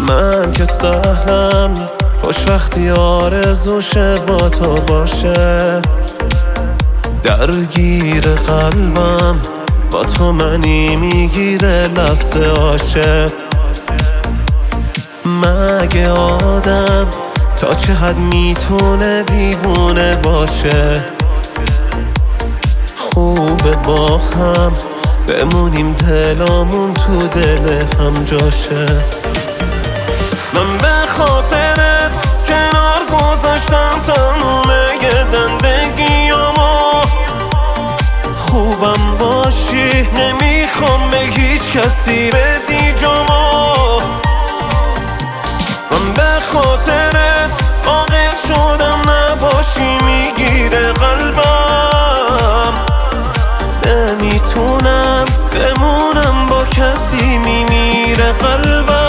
من که سهلم خوش وقتی آرزوشه با تو باشه، درگیر قلبم با تو منی میگیره لفظ عاشق. مگه آدم تا چه حد میتونه دیوونه باشه؟ خوبه با هم بمونیم دلامون تو دل هم جاشه. من به خاطرت کنار گذاشتم تمومه زندگیامو، خوبم باشی نمیخوام به هیچ کسی بدی جامو. من به خاطرت عاقل شدم نباشی میگیره قلبم، نمیتونم بمونم با کسی میمیره قلبم.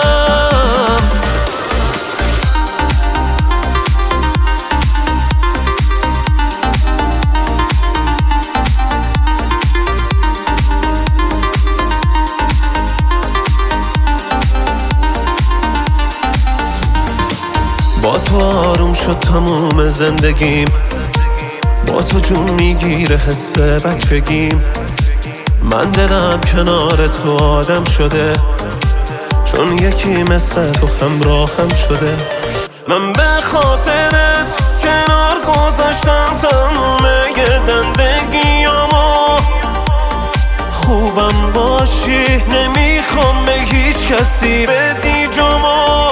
با تو آروم شد تموم زندگیم، با تو جون میگیره حس بچگیم. من دلم کنار تو آدم شده، چون یکی مثل تو همراهم شده. من به خاطرت کنار گذاشتم تموم زندگیامو، خوبم باشی نمیخوام به هیچ کسی بدی جامو.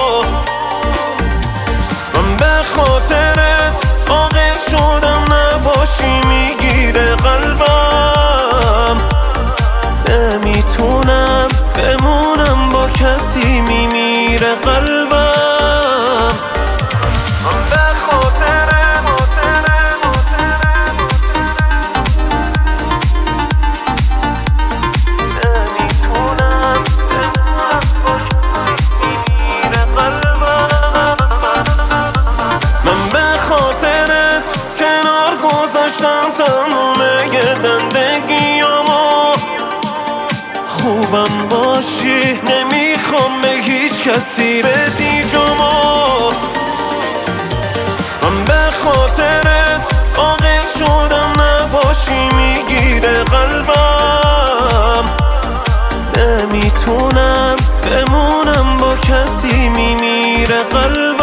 من به خاطرت عاقل شدم نباشی میگیره قلبم، نمیتونم بمونم با کسی میمیره قلبم. من به خاطرت تموم زندگیامو، خوبم باشی نمیخوام به هیچ کسی بدی جامو. من به خاطرت عاقل شدم نباشی میگیره قلبم، نمیتونم بمونم با کسی میمیره قلبم.